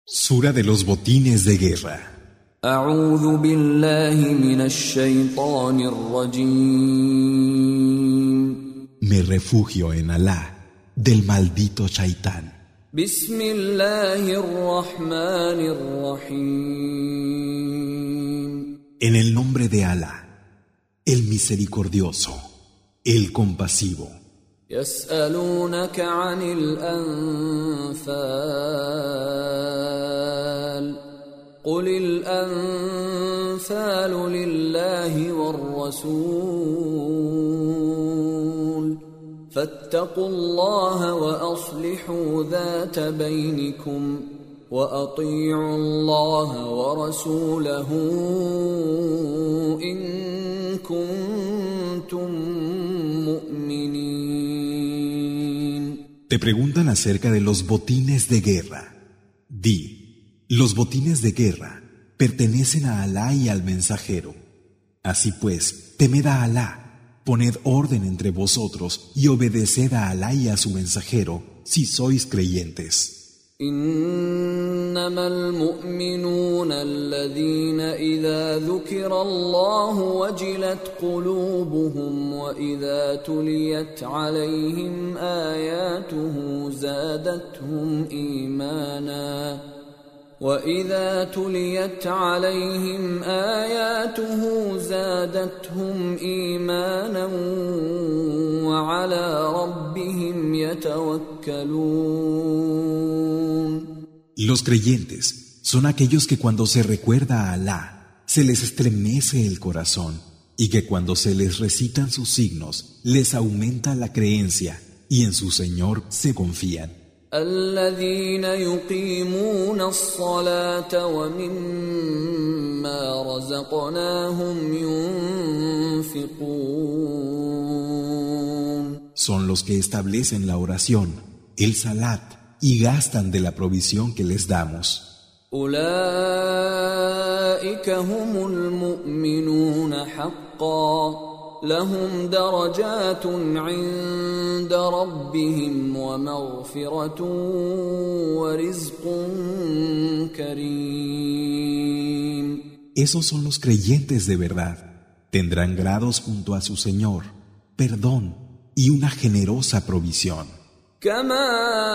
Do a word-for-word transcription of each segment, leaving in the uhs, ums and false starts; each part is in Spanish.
Sura de los botines de guerra. أعوذ بالله من الشيطان الرجيم. Me refugio en Alá del maldito Shaitán. بسم الله الرحمن الرحيم. En el nombre de Alá, el misericordioso, el compasivo. يسألونك عن الأنفال قل الأنفال لله والرسول فاتقوا الله وأصلحوا ذات بينكم وأطيعوا الله ورسوله إن كنتم مؤمنين. Te preguntan acerca de los botines de guerra. Di, los botines de guerra pertenecen a Alá y al mensajero. Así pues, temed a Alá, poned orden entre vosotros y obedeced a Alá y a su mensajero, si sois creyentes. إنما المؤمنون الذين إذا ذكر الله وجلت قلوبهم وإذا تليت عليهم آياته زادتهم إيمانا وإذا تليت عليهم آياته زادتهم إيمانا وعلى ربهم يتوكلون. Los creyentes son aquellos que cuando se recuerda a Alá, se les estremece el corazón y que cuando se les recitan sus signos, les aumenta la creencia y en su Señor se confían. الذين يقيمون الصلاة ومما رزقناهم ينفقون. Son los que establecen la oración, el salat, y gastan de la provisión que les damos. أولئك هم المؤمنون حقا لهم درجات عند ربهم ومغفرة ورزق كريم. Esos son los creyentes de verdad. Tendrán grados junto a su Señor, perdón y una generosa provisión. كما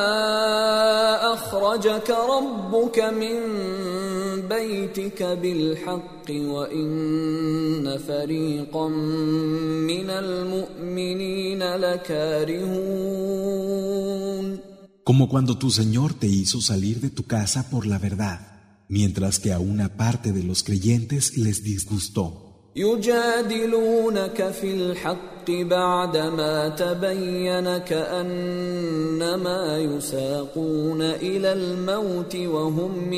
أخرجك ربك من بيتك بالحق وإن فريقا من المؤمنين لكارهون. Como cuando tu Señor te hizo salir de tu casa por la verdad, mientras que a una parte de los creyentes les disgustó. يجادلونك في الحق بعدما تبين كأنما يساقون إلى الموت وهم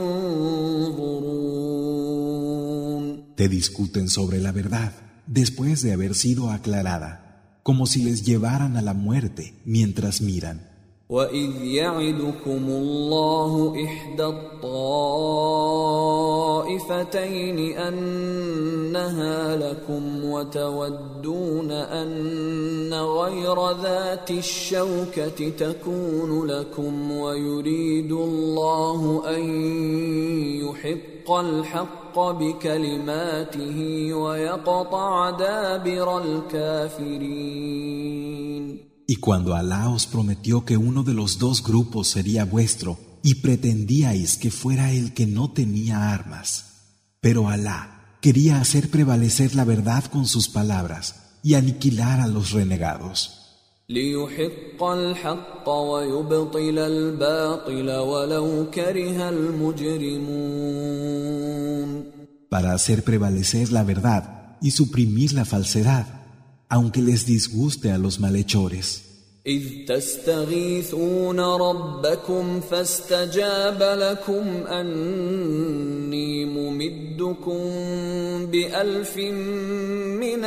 ينظرون. Te discuten sobre la verdad después de haber sido aclarada, como si les llevaran a la muerte mientras miran. وَإِذْ يَعِدُكُمُ اللَّهُ إِحْدَى الطَّائِفَتَيْنِ أَنَّهَا لَكُمْ وَتَوَدُّونَ أَنَّ غَيْرَ ذَاتِ الشَّوْكَةِ تَكُونُ لَكُمْ وَيُرِيدُ اللَّهُ أَن يُحِقَّ الْحَقَّ بِكَلِمَاتِهِ وَيَقْطَعَ دَابِرَ الْكَافِرِينَ. Y cuando Alá os prometió que uno de los dos grupos sería vuestro y pretendíais que fuera el que no tenía armas, pero Alá quería hacer prevalecer la verdad con sus palabras y aniquilar a los renegados. لِيُحِقَّ الْحَقَّ وَيُبْطِلَ الْبَاطِلَ وَلَوْ كَرِهَ الْمُجْرِمُونَ. Para hacer prevalecer la verdad y suprimir la falsedad, aunque les disguste a los malhechores. إِذْ تَسْتَغِيثُونَ رَبَّكُمْ فَاسْتَجَابَ لَكُمْ أَنِّي مُمِدُّكُمْ بِأَلْفٍ مِّنَ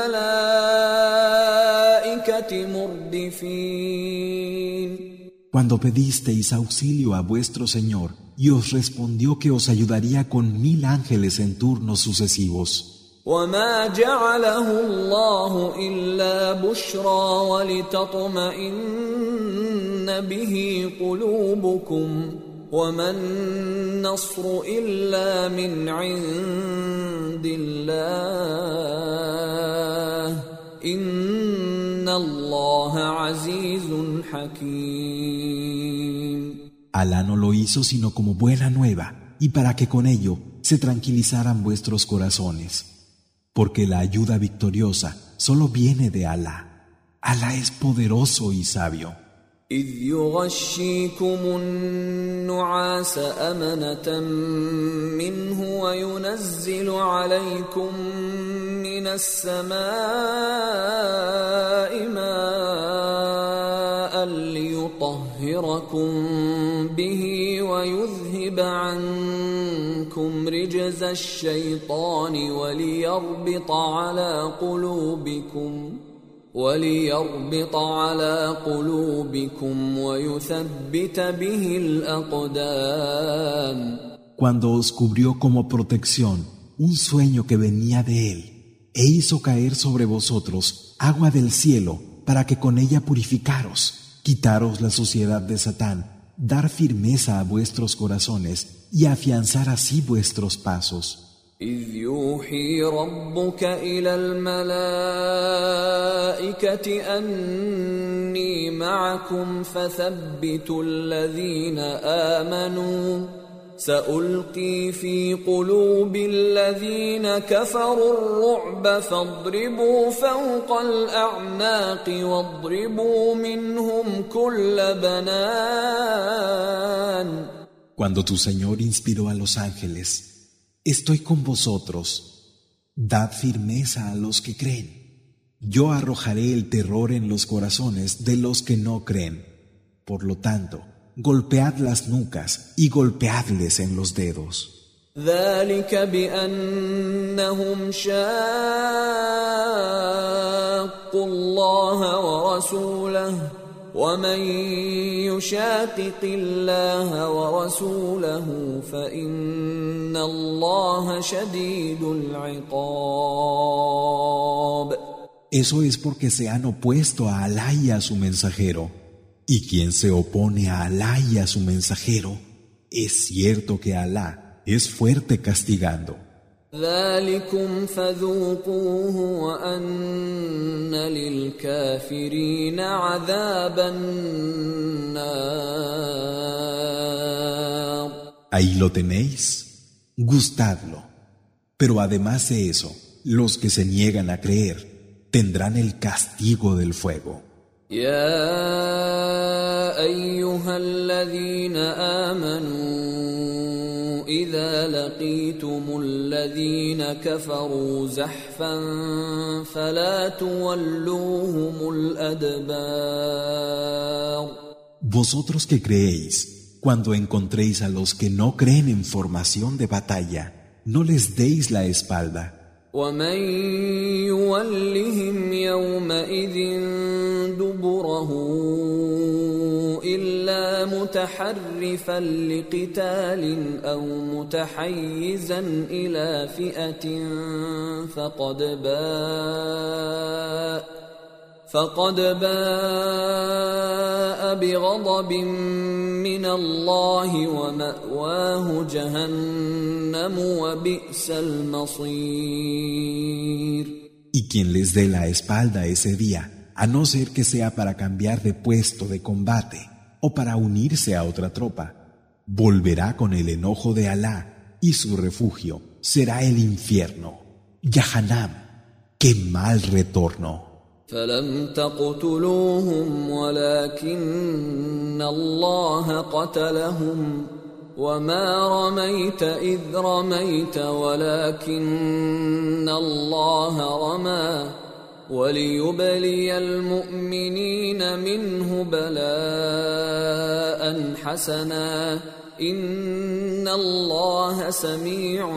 الْمَلَائِكَةِ مُرْدِفِينَ. Cuando pedisteis auxilio a vuestro Señor y os respondió que os ayudaría con mil ángeles en turnos sucesivos. وما جعله الله إلا بشرى ولتطمئن به قلوبكم وما النصر إلا من عند الله إن الله عزيز حكيم. Alá no lo hizo sino como buena nueva y para que con ello se tranquilizaran vuestros corazones, porque la ayuda victoriosa solo viene de Alá. Alá es poderoso y sabio. إذ يغشيكم النعاس أمنة منه وينزل عليكم من السماء ماء ليطهركم به ويذهب عنكم رجز الشيطان وليربط على قلوبكم وليربط على قلوبكم ويثبت به الأقدام. Cuando os cubrió como protección un sueño que venía de él, e hizo caer sobre vosotros agua del cielo para que con ella purificaros, quitaros la suciedad de Satán, dar firmeza a vuestros corazones y afianzar así vuestros pasos. إذ يوحي ربك إلى الملائكة أني معكم فثبتوا الذين آمنوا سألقي في قلوب الذين كفروا الرعب فاضربوا فوق الأعناق واضربوا منهم كل بنان. Cuando tu Señor inspiró a los ángeles, estoy con vosotros, dad firmeza a los que creen. Yo arrojaré el terror en los corazones de los que no creen. Por lo tanto, golpead las nucas y golpeadles en los dedos. ذلك بأنهم شاقوا الله ورسوله ومن يشاقق الله ورسوله فإن الله شديد العقاب. Eso es porque se han opuesto a Alá y a su mensajero. Y quien se opone a Alá y a su mensajero, es cierto que Alá es fuerte castigando. ذلكم فذوقوه وأن للكافرين عذاب النار. Ahí lo tenéis, gustadlo. Pero además de eso, los que se niegan a creer tendrán el castigo del fuego. يا أيها الذين آمنوا إذا لقيتم الذين كفروا زحفا فلا تولوهم الأدبار. Vosotros que creéis, cuando encontréis a los que no creen en formación de batalla, no les deis la espalda. ومن يولهم يومئذ دبره إلا متحرفا لقتال أو متحيزا إلى فئة فقد باء فقد باء بغضب من الله ومأواه جهنم وبئس المصير. Y quien les dé la espalda ese día, a no ser que sea para cambiar de puesto de combate o para unirse a otra tropa, volverá con el enojo de Alá y su refugio será el infierno. Jahannam, qué mal retorno. فلم تقتلوهم ولكن الله قتلهم وما رميت إذ رميت ولكن الله رمى وليبلي المؤمنين منه بلاء حسنا إن الله سميع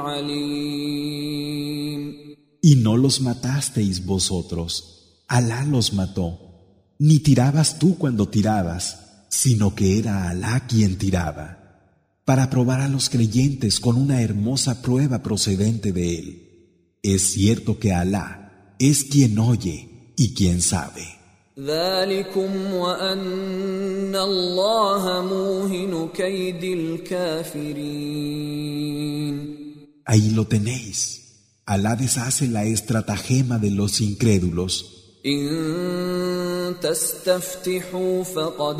عليم. Y no los matasteis vosotros. Alá los mató, ni tirabas tú cuando tirabas, sino que era Alá quien tiraba, para probar a los creyentes con una hermosa prueba procedente de él. Es cierto que Alá es quien oye y quien sabe. ذلكم وأن الله موهن كيد الكافرين. Ahí lo tenéis. Alá deshace la estratagema de los incrédulos. إن تستفتحوا فقد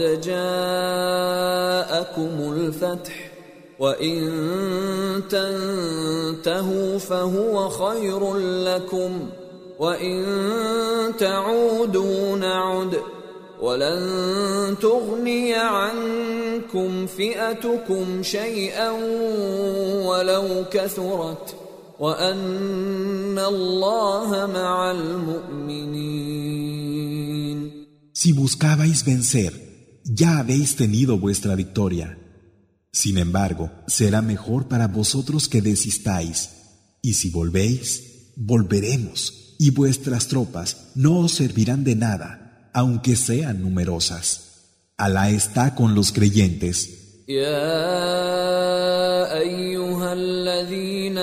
جاءكم الفتح وإن تنتهوا فهو خير لكم وإن تعودوا نعد ولن تغني عنكم فئتكم شيئا ولو كثرت وأن الله مع المؤمنين. Si buscabais vencer, ya habéis tenido vuestra victoria. Sin embargo, será mejor para vosotros que desistáis. Y si volvéis, volveremos, y vuestras tropas no os servirán de nada, aunque sean numerosas. Alá está con los creyentes. يا أيها الذين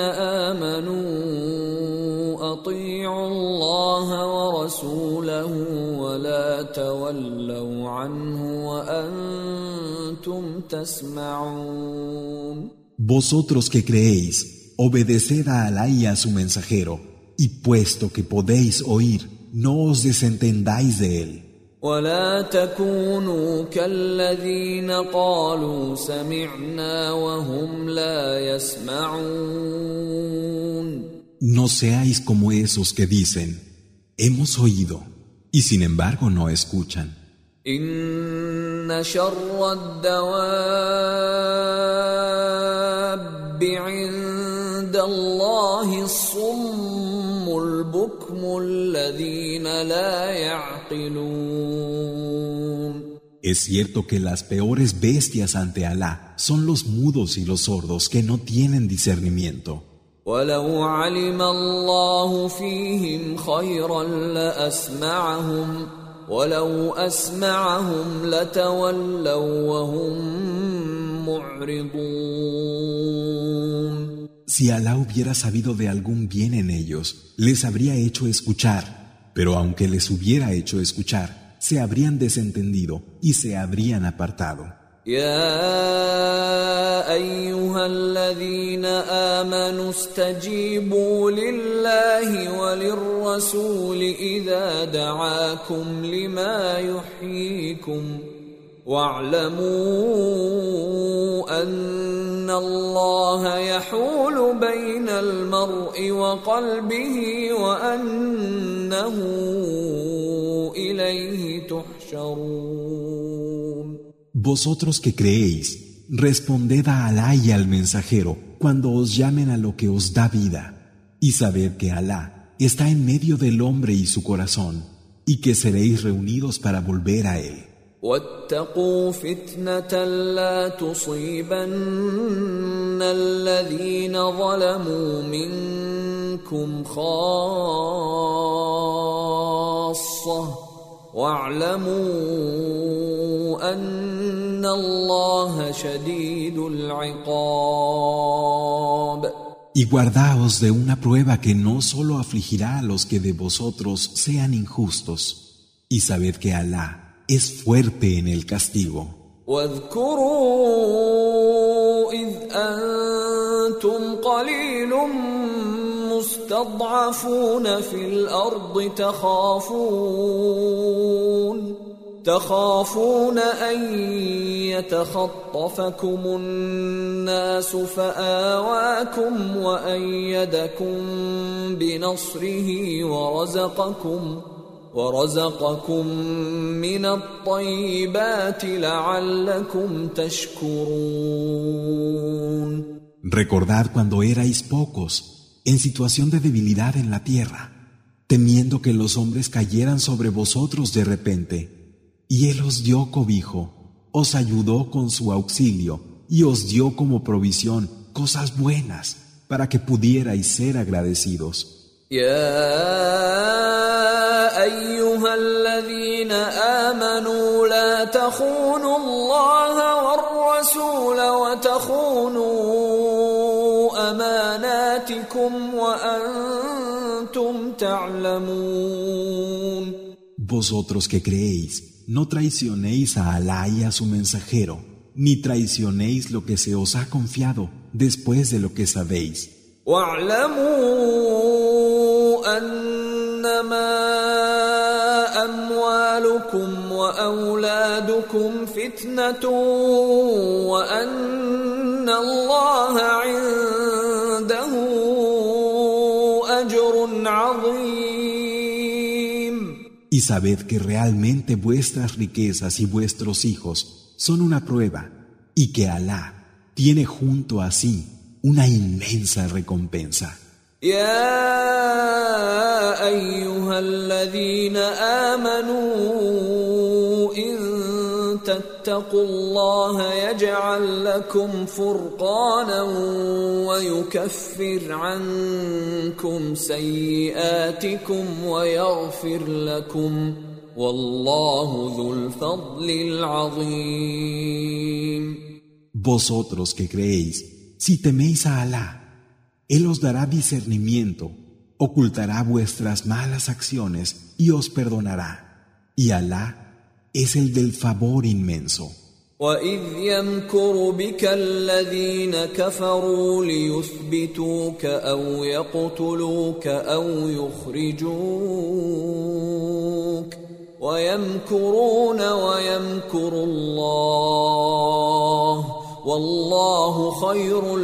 آمنوا أطيعوا الله ورسوله ولا تولوا عنه وأنتم تسمعون. Vosotros que creéis, obedeced a Alá y a su mensajero, y puesto que podéis oír, no os desentendáis de él. ولا تكونوا كالذين قالوا سمعنا وهم لا يسمعون. No seáis como esos que dicen, hemos oído, y sin embargo no escuchan. إن شر الدواب عند الله الصم البكم الذين لا يعقلون. Es cierto que las peores bestias ante Alá son los mudos y los sordos que no tienen discernimiento. ولو علم الله فيهم خيرا لأسمعهم ولو أسمعهم لتولوا وهم معرضون. Si Alá hubiera sabido de algún bien en ellos, les habría hecho escuchar, pero aunque les hubiera hecho escuchar, se habrían desentendido y se habrían apartado. يا أيها الذين آمنوا استجيبوا لله وللرسول إذا دعاكم لما يحييكم واعلموا أن الله يحول بين المرء وقلبه وأنه إليه تحشرون. Vosotros que creéis, responded a Alá y al mensajero cuando os llamen a lo que os da vida, y sabed que Alá está en medio del hombre y su corazón, y que seréis reunidos para volver a él. واتقوا فتنة لا تصيبن الذين ظلموا منكم خاصة واعلموا أن الله شديد العقاب. Y guardaos de una prueba que no solo afligirá a los que de vosotros sean injustos, y sabed que Alá es fuerte en el castigo. واذكروا إذ أنتم قليل مستضعفون في الأرض تخافون تخافون أن يتخطفكم الناس فآواكم وأيدكم بنصره ورزقكم ورزقكم من الطيبات لعلكم تشكرون. Recordad cuando erais pocos, en situación de debilidad en la tierra, temiendo que los hombres cayeran sobre vosotros de repente, y Él os dio cobijo, os ayudó con su auxilio, y os dio como provisión cosas buenas, para que pudierais ser agradecidos. أيها الذين آمنوا لا تخونوا الله والرسول وتخونوا أماناتكم وأنتم تعلمون. Vosotros que creéis, no traicionéis a Alá y a su mensajero, ni traicionéis lo que se os ha confiado después de lo que sabéis. وَاعْلَمُوا أَنَّمَا أَمْوَالُكُمْ وَأَوْلَادُكُمْ فِتْنَةٌ وَأَنَّ اللَّهَ عِندَهُ أَجْرٌ عَظِيمٌ. Y sabed que realmente vuestras riquezas y vuestros hijos son una prueba, y que Alá tiene junto a sí una inmensa recompensa. يا أيها الذين آمنوا إن تتقوا الله يجعل لكم فرقانا ويكفر عنكم سيئاتكم ويغفر لكم والله ذو الفضل العظيم. Vosotros que creéis, si teméis a Alá, Él os dará discernimiento, ocultará vuestras malas acciones y os perdonará. Y Alá es el del favor inmenso. وَإِذْ يَمْكُرُ بِكَ الَّذِينَ كَفَرُوا لِيُثْبِتُوكَ أَوْ يَقْتُلُوكَ أَوْ يُخْرِجُوكَ وَيَمْكُرُونَ وَيَمْكُرُ اللَّهُ وَاللَّهُ خَيْرُ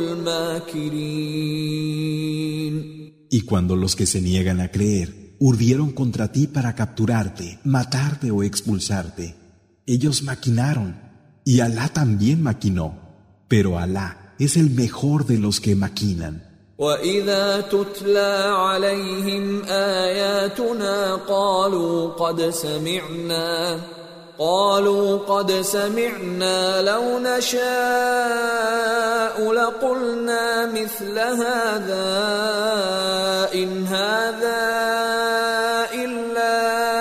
الْمَاكِرِينَ. Y cuando los que se niegan a creer urdieron contra ti para capturarte, matarte o expulsarte, ellos maquinaron, y Alá también maquinó, pero Alá es el mejor de los que maquinan. وَإِذَا تُتْلَى عَلَيْهِمْ آيَاتُنَا قَالُوا قَدْ سَمِعْنَا قالوا قد سمعنا لو نشاء لقلنا مثل هذا إن هذا إلا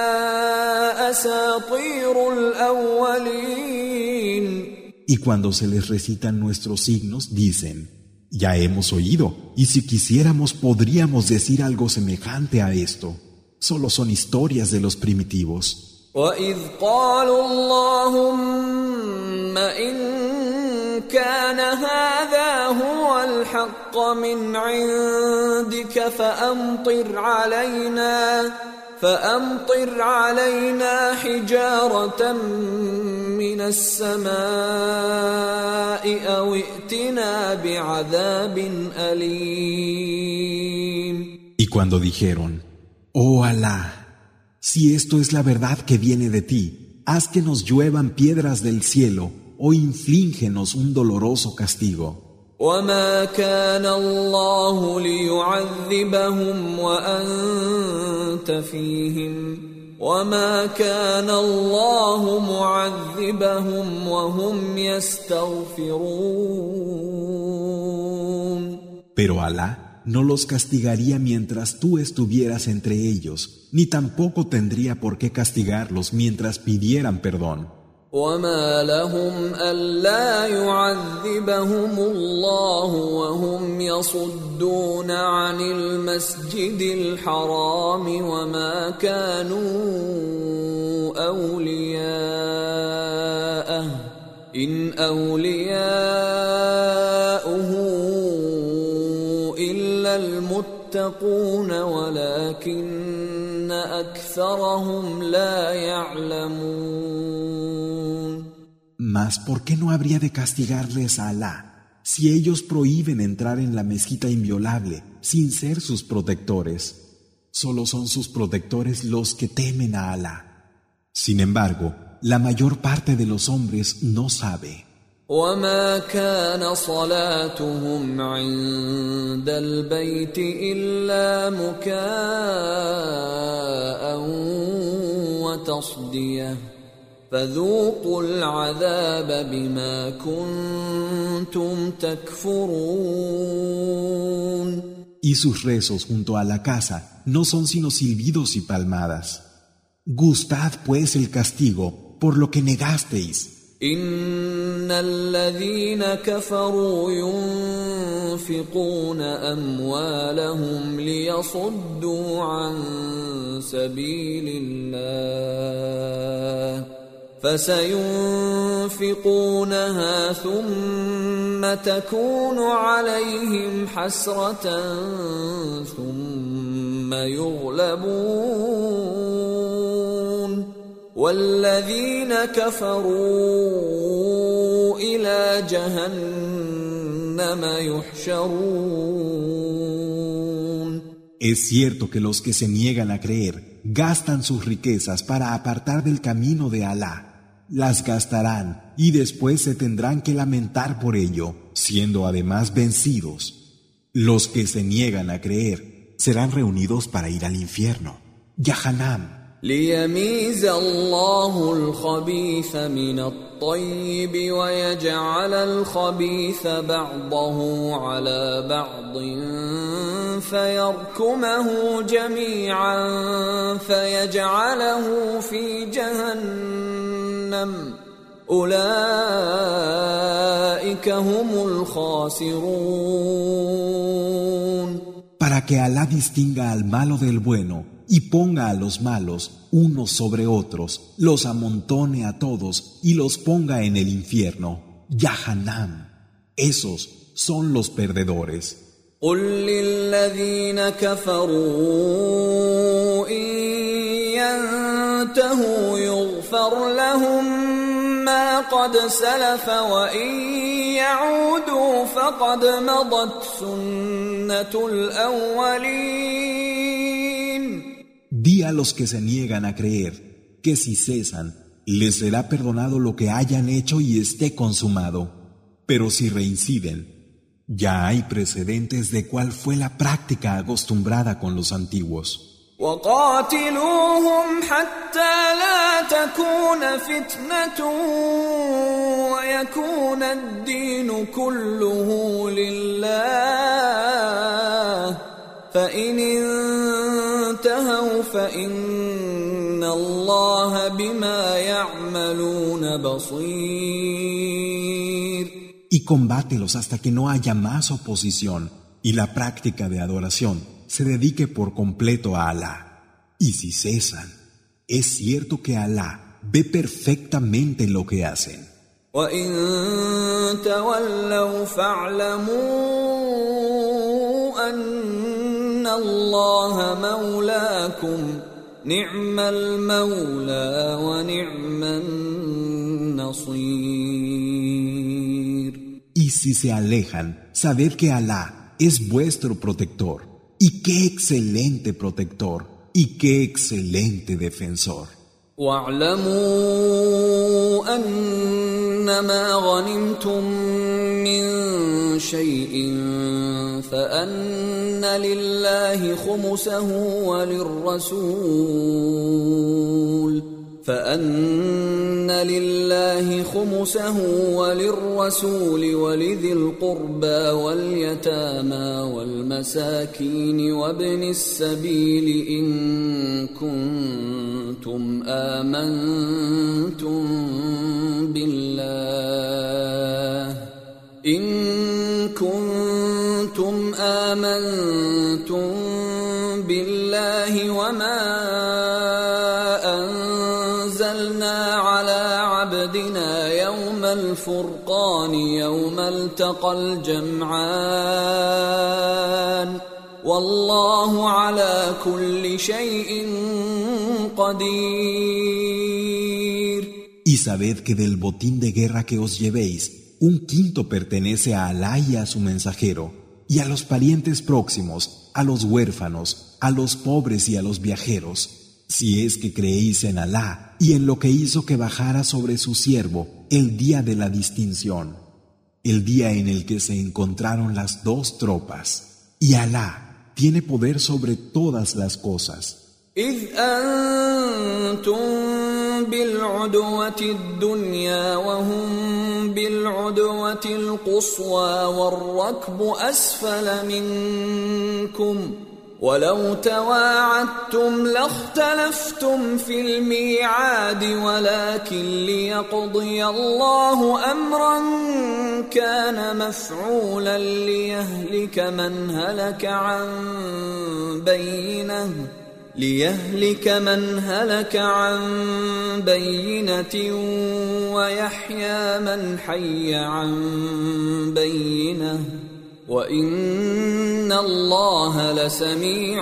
أساطير الأولين. Y cuando se les recitan nuestros signos, dicen: ya hemos oído, y si quisiéramos podríamos decir algo semejante a esto. Solo son historias de los primitivos. وَإِذْ قَالُوا اللَّهُمَّ إِن كَانَ هَذَا هُوَ الْحَقَّ مِنْ عِندِكَ فَأَمْطِرْ عَلَيْنَا فَأَمْطِرْ عَلَيْنَا حِجَارَةً مِنَ السَّمَاءِ أَوْ ائْتِنَا بِعَذَابٍ أَلِيمٍ. Y cuando dijeron: oh Alá, si esto es la verdad que viene de ti, haz que nos lluevan piedras del cielo o inflíngenos un doloroso castigo. وَمَا كَانَ اللَّهُ لِيُعَذِّبَهُمْ وَأَنْتَ فِيهِمْ وَمَا كَانَ اللَّهُ مُعَذِّبَهُمْ وَهُمْ يَسْتَغْفِرُونَ. Pero Alá no los castigaría mientras tú estuvieras entre ellos, ni tampoco tendría por qué castigarlos mientras pidieran perdón. وَمَا لَهُمْ أَلَّا يُعَذِّبَهُمُ اللَّهُ وَهُمْ يَصُدُّونَ عَنِ الْمَسْجِدِ الْحَرَامِ وَمَا كَانُوا أَوْلِيَاءَهُ إِنْ أَوْلِيَاؤُهُ إِلَّا الْمُتَّقُونَ وَلَكِنَّ أَكْثَرَهُمْ لَا يَعْلَمُونَ. Mas ¿por qué no habría de castigarles a Alá si ellos prohíben entrar en la mezquita inviolable sin ser sus protectores? Solo son sus protectores los que temen a Alá. Sin embargo, la mayor parte de los hombres no sabe. وَمَا كَانَ صَلَاتُهُمْ عِندَ الْبَيْتِ إِلَّا مُكَاءً وَتَصْدِيَةً فَذُوقُوا الْعَذَابَ بِمَا كُنْتُمْ تَكْفُرُونَ. Y sus rezos junto a la casa no son sino silbidos y palmadas. Gustad pues el castigo por lo que negasteis. إن الذين كفروا ينفقون أموالهم ليصدوا عن سبيل الله فسينفقونها ثم تكون عليهم حسرة ثم يغلبون والذين كفروا إلى جهنم يحشرون. Es cierto que los que se niegan a creer gastan sus riquezas para apartar del camino de Alá. Las gastarán y después se tendrán que lamentar por ello, siendo además vencidos. Los que se niegan a creer serán reunidos para ir al infierno, Yahanam. ليميز الله الخبيث من الطيب ويجعل الخبيث بعضه على بعض فيركمه جميعا فيجعله في جهنم أولئك هم الخاسرون. Para que Alá distinga al malo del bueno y ponga a los malos unos sobre otros, los amontone a todos y los ponga en el infierno, Yahanam. Esos son los perdedores. قل للذين كفروا إن ينتهوا يغفر لهم ما قد سلف وإن يعودوا فقد مضت سنة الأولين. Di a los que se niegan a creer que si cesan, les será perdonado lo que hayan hecho y esté consumado. Pero si reinciden, ya hay precedentes de cuál fue la práctica acostumbrada con los antiguos. وقاتلوهم حتى لا تكون فتنة ويكون الدين كله لله فإن انتهوا فإن الله بما يعملون بصير. Y combátelos hasta que no haya más oposición y la práctica de adoración se dedique por completo a Alá. Y si cesan, es cierto que Alá ve perfectamente lo que hacen. وَإِن تَوَلَّوْا فَاعْلَمُوا أَنَّ اللَّهَ مَوْلَاكُمْ نِعْمَ الْمَوْلَى وَنِعْمَ النَّصِيرُ. Y si se alejan, sabed que Alá es vuestro protector. Y qué excelente protector, y qué excelente defensor. وَاعْلَمُوا أَنَّمَا غَنِمْتُم مِّن شَيْءٍ فَأَنَّ لِلَّهِ خُمُسَهُ وَلِلرَّسُولِ فأن لله خمسه وللرسول ولذي القربى واليتامى والمساكين وابن السبيل إن كنتم آمنتم بالله إن كنتم آمنتم بالله وما يوم الفرقان يوم التقى الجمعان والله على كل شيء قدير. Y sabed que del botín de guerra que os llevéis, un quinto pertenece a Alá y a su mensajero, y a los parientes próximos, a los huérfanos, a los pobres y a los viajeros. Si es que creéis en Alá y en lo que hizo que bajara sobre su siervo el día de la distinción, el día en el que se encontraron las dos tropas, y Alá tiene poder sobre todas las cosas. إذ أنتم بالعدوة الدنيا وهم بالعدوة القصوى والركب أسفل منكم ولو تواعدتم لاختلفتم في الميعاد ولكن ليقضي الله أمرا كان مفعولا ليهلك من هلك عن بينة ليهلك من هلك عن بينة ويحيى من حي عن بينة وَإِنَّ اللَّهَ لَسَمِيعٌ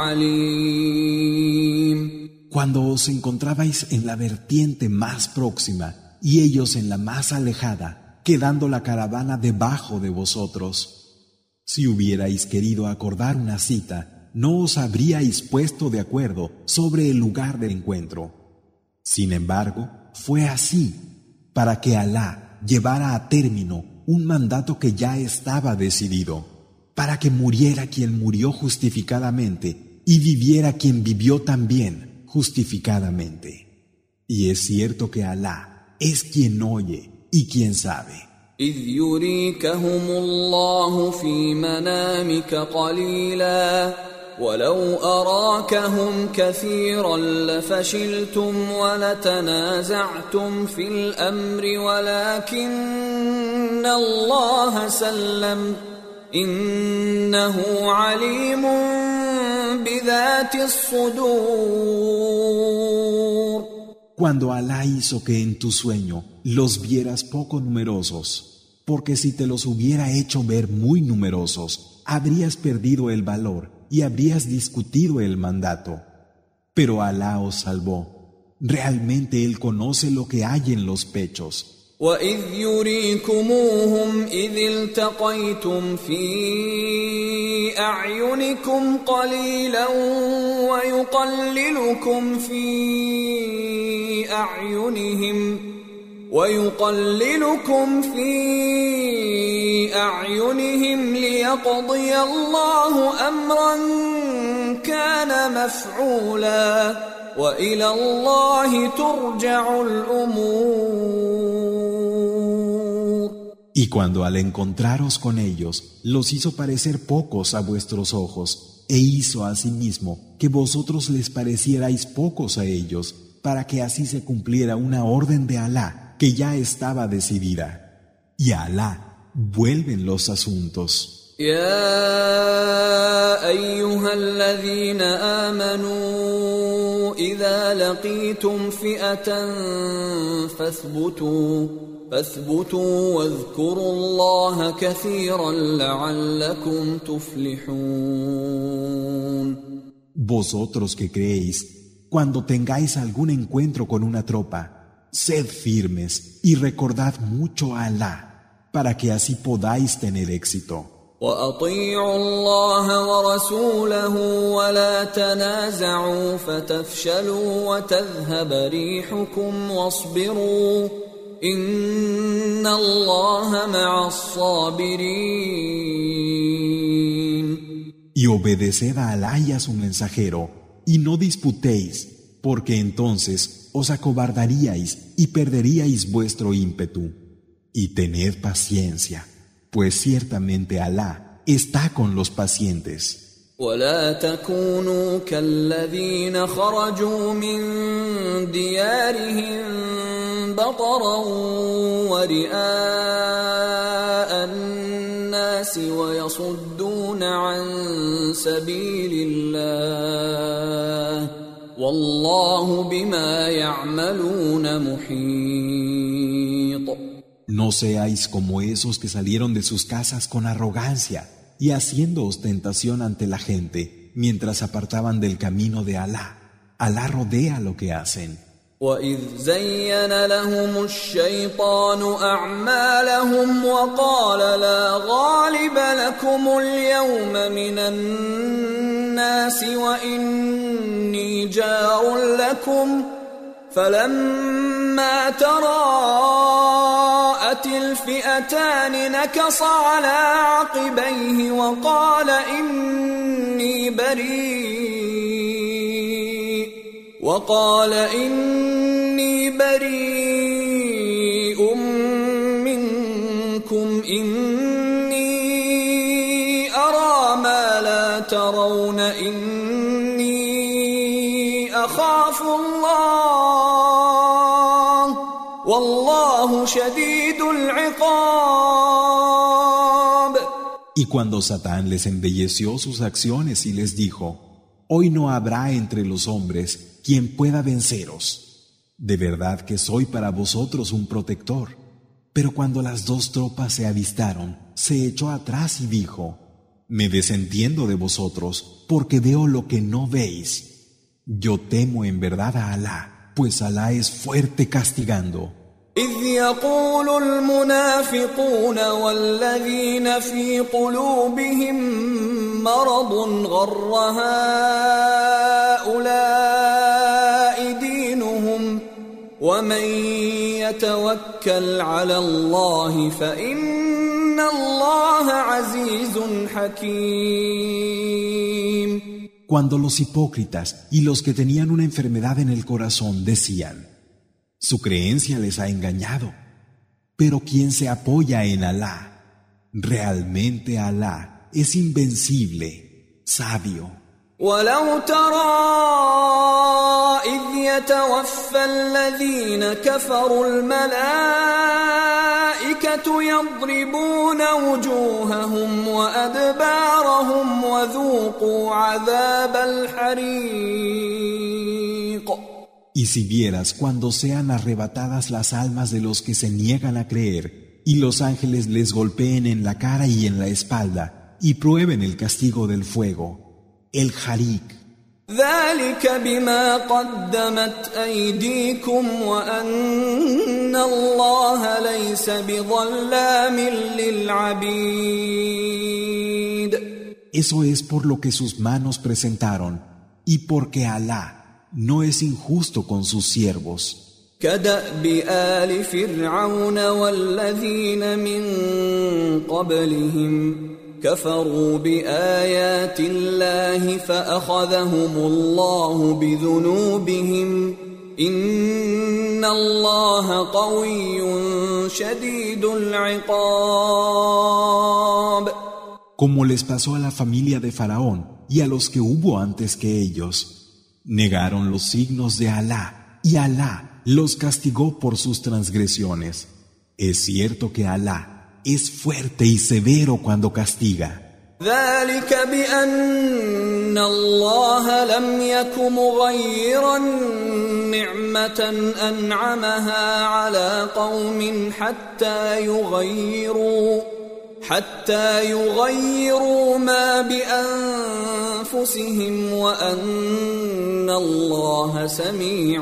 عَلِيمٌ. Cuando os encontrabais en la vertiente más próxima y ellos en la más alejada, quedando la caravana debajo de vosotros, si hubierais querido acordar una cita, no os habríais puesto de acuerdo sobre el lugar del encuentro. Sin embargo, fue así, para que Alá llevara a término un mandato que ya estaba decidido, para que muriera quien murió justificadamente y viviera quien vivió también justificadamente. Y es cierto que Alá es quien oye y quien sabe. إذ يريكهم الله في منامك قليلا ولو أراكهم كثيرا لفشلتم ولتنازعتم في الأمر ولكن الله سلم إنه عليم بذات الصدور. Cuando Alá hizo que en tu sueño los vieras poco numerosos, porque si te los hubiera hecho ver muy numerosos, habrías perdido el valor y habrías discutido el mandato. Pero Alá os salvó. Realmente Él conoce lo que hay en los pechos. وَإِذْ يُرِيكُمُوهُمْ إِذِ الْتَقَيْتُمْ فِي أَعْيُنِكُمْ قَلِيلًا وَيُقَلِّلُكُمْ فِي أَعْيُنِهِمْ وَيُقَلِّلُكُمْ فِي أَعْيُنِهِمْ لِيَقْضِيَ اللَّهُ أَمْرًا كَانَ مَفْعُولًا وَإِلَى اللَّهِ تُرْجَعُ الْأُمُورُ. Y cuando al encontraros con ellos, los hizo parecer pocos a vuestros ojos, e hizo asimismo que vosotros les parecierais pocos a ellos, para que así se cumpliera una orden de Alá que ya estaba decidida. Y a Alá vuelven los asuntos. يا أيها الذين آمنوا إذا لقيتم فئة فاثبتوا فاثبتوا واذكروا الله كثيرا لعلكم تفلحون. Vosotros que creéis, cuando tengáis algún encuentro con una tropa, sed firmes y recordad mucho a Alá, para que así podáis tener éxito. وَأَطِيعُوا اللَّهَ وَرَسُولَهُ وَلَا تَنَازَعُوا فَتَفْشَلُوا وَتَذْهَبَ رِيحُكُمْ وَاصْبِرُوا إِنَّ اللَّهَ مَعَ الصَّابِرِينَ. Y obedeced a Alá y a su mensajero, y no disputéis, porque entonces os acobardaríais y perderíais vuestro ímpetu. Y tened paciencia, pues ciertamente Alá está con los pacientes. ولا تكونوا كالذين خرجوا من ديارهم بطرا ورئاء الناس ويصدون عن سبيل الله والله بما يعملون محيط. No seáis como esos que salieron de sus casas con arrogancia y haciendo ostentación ante la gente, mientras apartaban del camino de Alá. Alá rodea lo que hacen. وَإِذْ زَيَّنَ لَهُمُ الشَّيْطَانُ أَعْمَالَهُمْ وَقَالَ لَا غَالِبَ لَكُمُ الْيَوْمَ مِنَ النَّاسِ وَإِنِّي جَارٌ لَكُمْ فَلَمَّا تَرَاءَتِ الْفِئَتَانِ نَكَصَ عَلَى عَقِبَيْهِ وَقَالَ إِنِّي بَرِيءٌ وَقَالَ إِنِّي بَرِيءٌ مِنْكُمْ إِنِّي أَرَى مَا لَا ترون إني أخاف الله والله شديد العقاب. Y cuando Satán les embelleció sus acciones y les dijo: Hoy no habrá entre los hombres quien pueda venceros. De verdad que soy para vosotros un protector. Pero cuando las dos tropas se avistaron, se echó atrás y dijo: Me desentiendo de vosotros, porque veo lo que no veis. Yo temo en verdad a Alá, pues Alá es fuerte castigando. إذ يقول المنافقون والذين في قلوبهم مرض غر هؤلاء دينهم ومن يتوكل على الله فإن الله عزيز حكيم. Cuando los hipócritas y los que tenían una enfermedad en el corazón decían: Su creencia les ha engañado, pero quien se apoya en Alá, realmente Alá es invencible, sabio. ولو ترى إذ يتوفى الذين كفروا الملائكة يضربون وجوههم وأدبارهم وذوقوا عذاب الحريق. Y si vieras cuando sean arrebatadas las almas de los que se niegan a creer, y los ángeles les golpeen en la cara y en la espalda, y prueben el castigo del fuego, el harik. ذلك بما قدمت أيديكم وأن الله ليس بظلام للعبيد. Eso es por lo que sus manos presentaron, y porque Alá no es injusto con sus siervos. كدأب آل فرعون والذين من قبلهم كفروا بآيات الله فأخذهم الله بذنوبهم إن الله قوي شديد العقاب. Como les pasó a la familia de Faraón y a los que hubo antes que ellos. Negaron los signos de Alá, y Alá los castigó por sus transgresiones. Es cierto que Alá es fuerte y severo cuando castiga. ذلك بأن الله لم يك مغيرا نعمة أنعمها على قوم حتى يغيروا حتى يغيروا ما بأنفسهم وأن الله سميع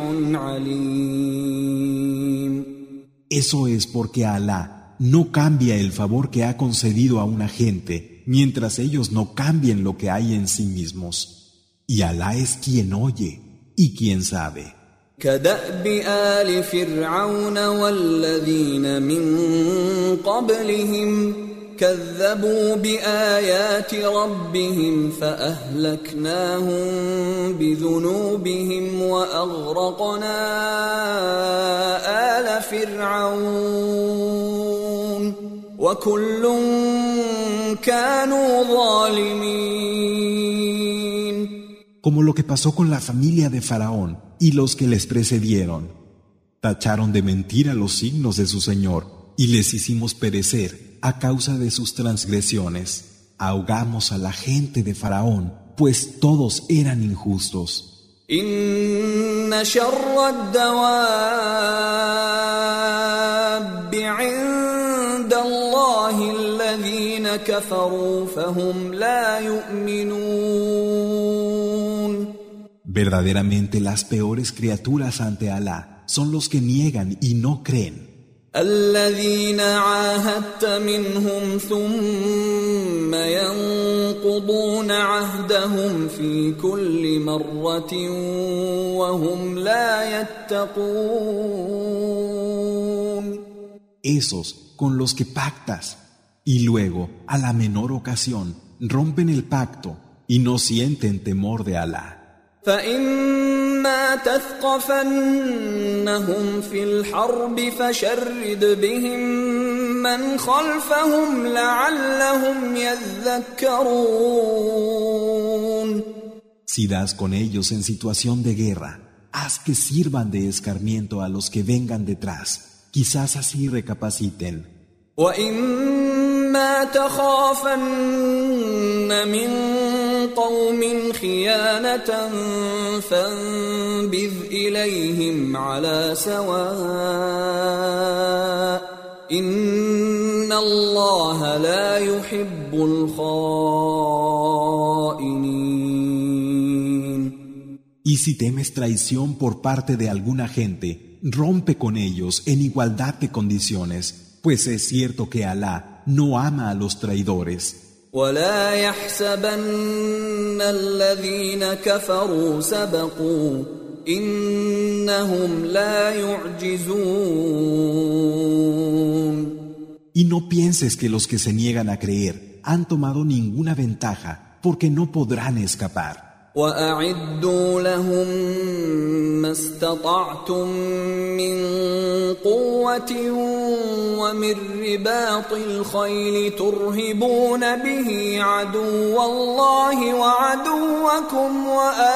عليم. Eso es porque Alá no cambia el favor que ha concedido a una gente mientras ellos no cambien lo que hay en sí mismos. Y Alá es quien oye y quien sabe. كدأب آل فرعون والذين من قبلهم كذبوا بآيات ربهم فأهلكناهم بذنوبهم وأغرقنا آل فرعون وكل كانوا ظالمين. Como lo que pasó con la familia de Faraón y los que les precedieron. Tacharon de mentira los signos de su Señor y les hicimos perecer a causa de sus transgresiones. Ahogamos a la gente de Faraón, pues todos eran injustos. إن شر الدواب عند الله الذين كفروا فهم لا يؤمنون. Verdaderamente las peores criaturas ante Alá son los que niegan y no creen. الذين عاهدت منهم ثم ينقضون عهدهم في كل مرة وهم لا يتقون. Esos con los que pactas y luego, a la menor ocasión, rompen el pacto y no sienten temor de Alá. فإما تثقفنهم في الحرب فشرد بهم مَّنْ خَلْفَهُمْ لَعَلَّهُمْ يَذَّكَّرُونَ. Si das con ellos en situación de guerra, haz que sirvan de escarmiento a los que vengan detrás. Quizás así recapaciten. وَإِمَّا تَخَافَنَّ مِن قَوْمٍ خِيَانَةً فَانبِذْ إِلَيْهِمْ عَلَى سَوَاءٍ إِنَّ اللَّهَ لَا يُحِبُّ الْخَائِنِينَ. Y si temes traición por parte de alguna gente, rompe con ellos en igualdad de condiciones. Pues es cierto que Alá no ama a los traidores. وَلَا يَحْسَبَنَّ الَّذِينَ كَفَرُوا سَبَقُوا إِنَّهُمْ لَا يُعْجِزُونَ. Y no pienses que los que se niegan a creer han tomado ninguna ventaja, porque no podrán escapar. وَأَعِدُّوا لَهُم مَّا اسْتَطَعْتُم مِّن قُوَّةٍ وَمِن رِّبَاطِ الْخَيْلِ تُرْهِبُونَ بِهِ عَدُوَّ اللَّهِ وَعَدُوَّكُمْ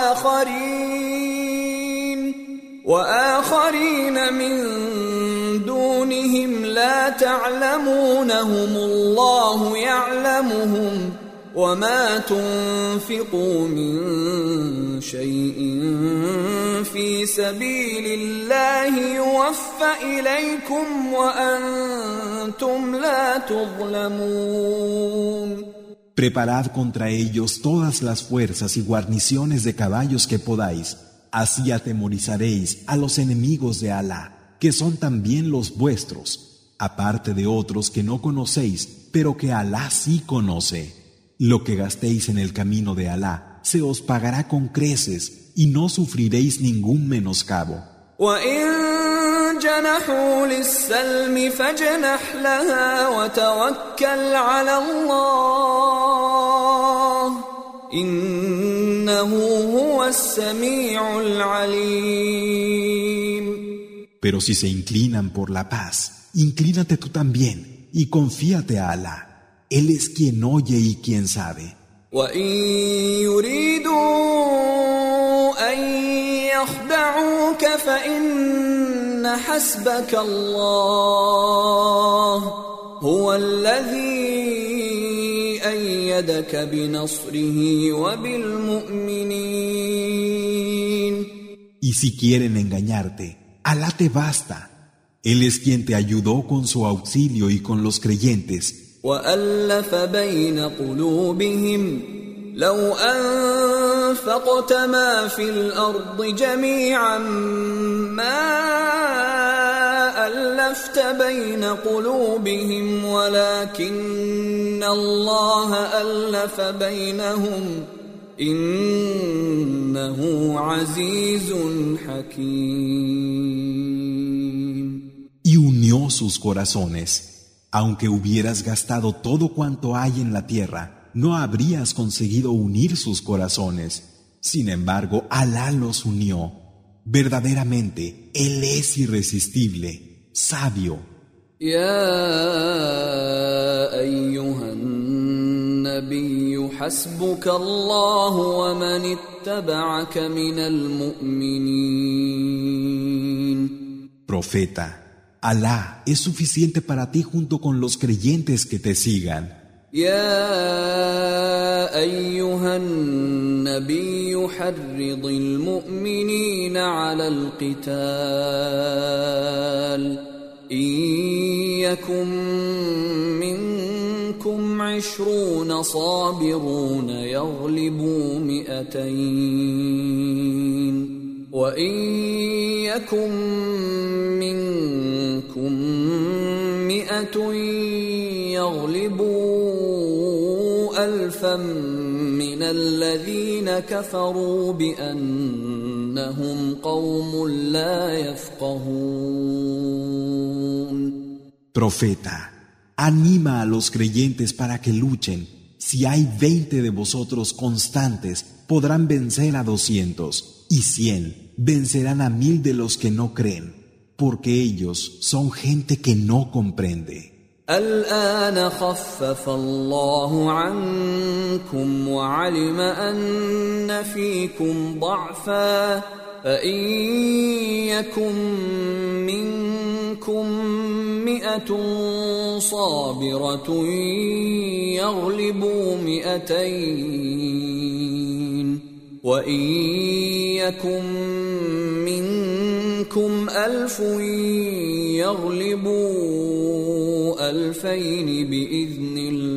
وَآخَرِينَ وَآخَرِينَ مِن دُونِهِمْ لَا تَعْلَمُونَهُمُ اللَّهُ يَعْلَمُهُمْ وَمَا تُنْفِقُوا مِنْ شَيْءٍ فِي سَبِيلِ اللَّهِ يُوَفَّ إِلَيْكُمْ وَأَنْتُمْ لَا تُظْلَمُونَ. Preparad contra ellos todas las fuerzas y guarniciones de caballos que podáis, así atemorizaréis a los enemigos de Alá, que son también los vuestros, aparte de otros que no conocéis, pero que Alá sí conoce. Lo que gastéis en el camino de Alá se os pagará con creces y no sufriréis ningún menoscabo. وَإِن جَنَحُوا لِلسَّلْمِ فَاجْنَحْ لَهَا وَتَوَكَّلْ عَلَى اللَّهِ إِنَّهُ هُوَ السَّمِيعُ الْعَلِيمُ. Pero si se inclinan por la paz, inclínate tú también y confíate a Alá. Él es quien oye y quien sabe. وَإِن يُرِيدُوا أَن يَخْدَعُوكَ فَإِنَّ حَسْبَكَ اللَّهُ هُوَ الَّذِي أَيَّدَكَ بِنَصْرِهِ وَبِالْمُؤْمِنِينَ. Y si quieren engañarte, Alá te basta. Él es quien te ayudó con su auxilio y con los creyentes. وَأَلَّفَ بَيْنَ قُلُوبِهِمْ لَوْ أَنفَقْتَ مَا فِي الْأَرْضِ جَمِيعًا مَا أَلَّفْتَ بَيْنَ قُلُوبِهِمْ وَلَكِنَّ اللَّهَ أَلَّفَ بَيْنَهُمْ إِنَّهُ عَزِيزٌ حَكِيمٌ. Y unió sus corazones. Aunque hubieras gastado todo cuanto hay en la tierra, no habrías conseguido unir sus corazones. Sin embargo, Alá los unió. Verdaderamente, Él es irresistible, sabio. يا أيها النبي حسبك الله ومن اتبعك من المؤمنين. Profeta, Alá es suficiente para ti junto con los creyentes que te sigan. يا أيها النبي حرض المؤمنين على القتال إن يكن منكم عشرون صابرون يغلبوا مئتين وإن يكن منكم مئة يغلبوا ألفا من الذين كفروا بأنهم قوم لا يفقهون. Profeta, anima a los creyentes para que luchen. Si hay veinte de vosotros constantes, podrán vencer a doscientos, y cien vencerán a mil de los que no creen, porque ellos son gente que no comprende. الآن خفف الله عنكم وعلم أن فيكم ضعفا فإن يكن منكم مئة صابرة يغلبوا مئتين وإن يكن منكم ألف يغلبوا ألفين بإذن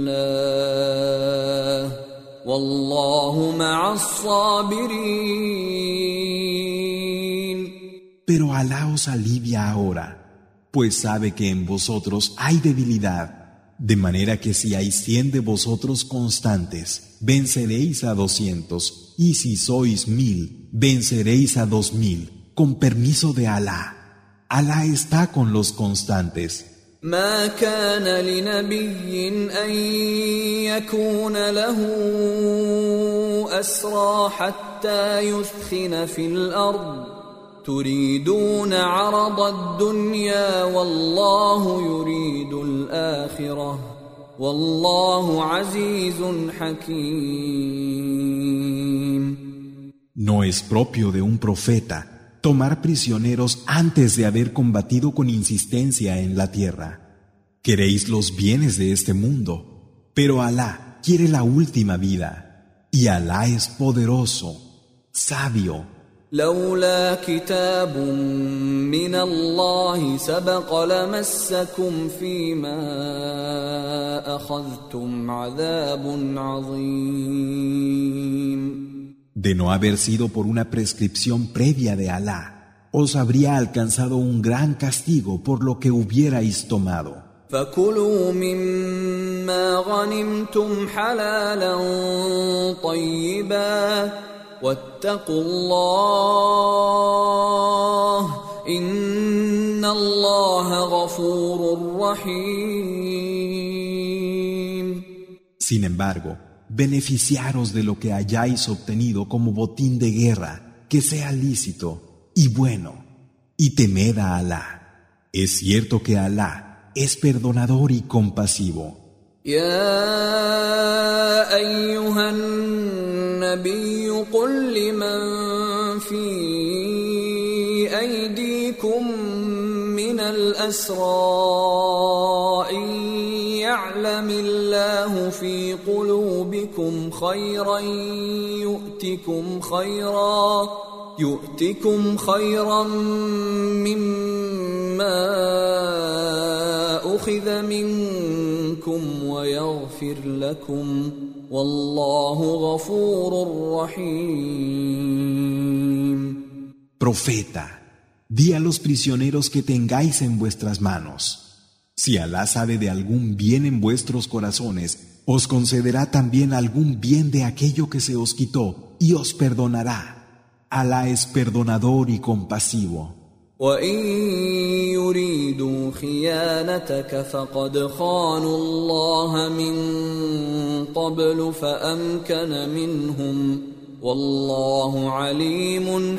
الله والله مع الصابرين. Pero Alá os alivia ahora, pues sabe que en vosotros hay debilidad, de manera que si hay cien de vosotros constantes, venceréis a doscientos, y si sois mil, venceréis a dos mil, con permiso de Alá. Alá está con los constantes. ما كان لنبي أن يكون له أسرى حتى يثخن في الأرض تريدون عرض الدنيا والله يريد الآخرة والله عزيز حكيم. No es propio de un profeta tomar prisioneros antes de haber combatido con insistencia en la tierra. Queréis los bienes de este mundo, pero Alá quiere la última vida, y Alá es poderoso, sabio. لولا كتاب من الله سبق لمسكم فيما أخذتم عذاب عظيم. De no haber sido por una prescripción previa de Alá, os habría alcanzado un gran castigo por lo que hubierais tomado. فكلوا مما غنمتم حلالا طيبا واتقوا الله إن الله غفور رحيم. Sin embargo, beneficiaros de lo que hayáis obtenido como botín de guerra, que sea lícito y bueno, y temed a Alá. Es cierto que Alá es perdonador y compasivo. يا أيها النبي قل لمن في أيديكم من الأسرى إن يعلم الله في قلوبكم خيرا يؤتكم خيرا يؤتكم خيرا مما أخذ منكم ويغفر لكم والله غفور رحيم. Profeta, di a los prisioneros que tengáis en vuestras manos. Si Alá sabe de algún bien en vuestros corazones, os concederá también algún bien de aquello que se os quitó y os perdonará. Alá es perdonador y compasivo. وَإِن يُرِيدُوا خِيَانَتَكَ فَقَدْ خَانُوا اللَّهَ مِن قَبْلُ فَأَمْكَنَ مِنْهُمْ وَاللَّهُ عَلِيمٌ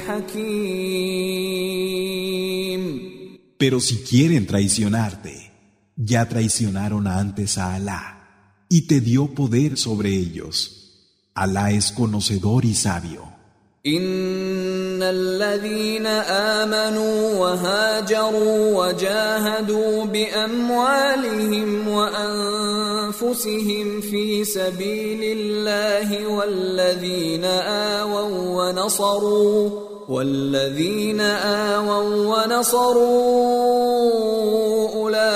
حَكِيمٌ. Pero si quieren traicionarte, ya traicionaron antes a Alá y te dio poder sobre ellos. Alá es conocedor y sabio. إن الذين آمنوا وهاجروا وجاهدوا بأموالهم وأنفسهم في سبيل الله والذين آووا ونصروا والذين آووا ونصروا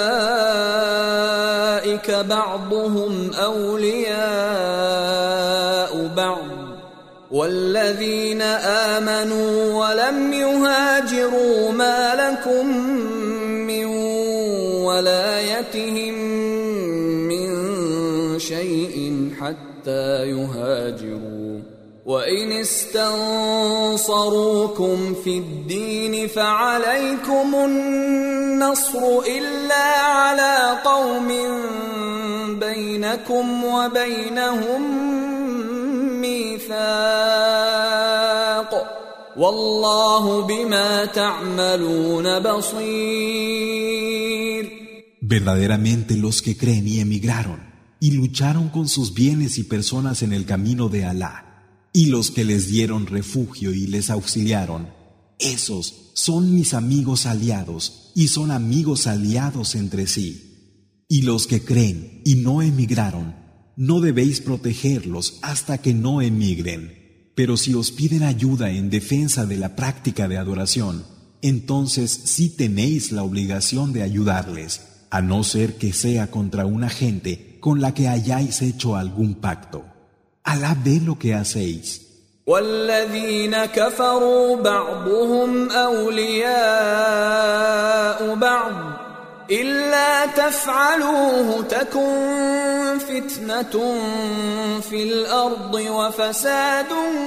أولئك بعضهم أولياء بعض والذين آمنوا ولم يهاجروا ما لكم من ولايتهم من شيء حتى يهاجروا وإن استنصروكم في الدين فعليكم النصر إلا على قوم بينكم وبينهم ميثاق والله بما تعملون بصير. Verdaderamente los que creen y emigraron y lucharon con sus bienes y personas en el camino de Alá, y los que les dieron refugio y les auxiliaron, esos son mis amigos aliados y son amigos aliados entre sí. Y los que creen y no emigraron, no debéis protegerlos hasta que no emigren. Pero si os piden ayuda en defensa de la práctica de adoración, entonces sí tenéis la obligación de ayudarles, a no ser que sea contra una gente con la que hayáis hecho algún pacto. Alá ve lo que hacéis. والذين كفروا بعضهم أولياء بعض إلا تفعلوه تكن فتنة في الأرض وفساد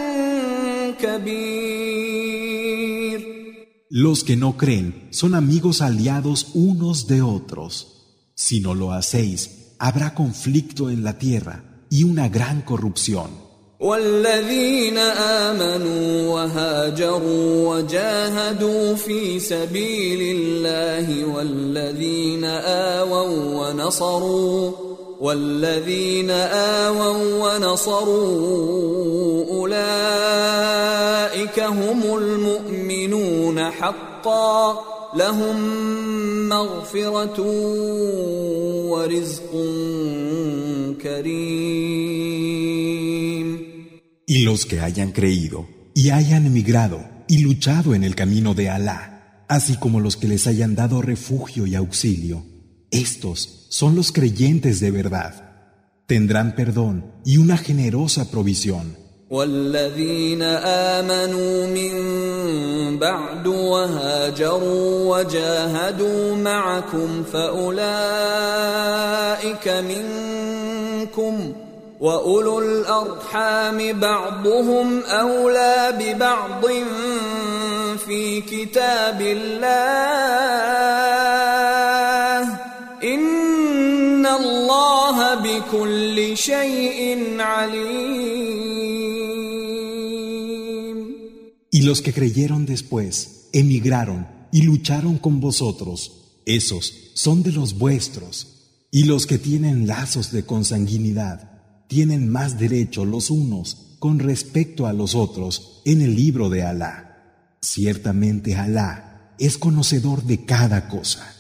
كبير. Los que no creen son amigos aliados unos de otros. Si no lo hacéis, habrá conflicto en la tierra y una gran corrupción. والذين آمنوا وهاجروا وجاهدوا في سبيل الله والذين آووا ونصروا والذين آووا ونصروا أولئك هم المؤمنون حقا لهم مغفرة ورزق كريم. Y los que hayan creído y hayan emigrado y luchado en el camino de Alá, así como los que les hayan dado refugio y auxilio, estos son los creyentes de verdad. Tendrán perdón y una generosa provisión. والذين آمنوا من بعد وهاجروا وجاهدوا معكم فأولئك منكم وأولو الأرحام بعضهم أولى ببعض في كتاب الله إن الله بكل شيء عليم. Y los que creyeron después, emigraron y lucharon con vosotros, esos son de los vuestros. Y los que tienen lazos de consanguinidad tienen más derecho los unos con respecto a los otros en el libro de Alá. Ciertamente Alá es conocedor de cada cosa.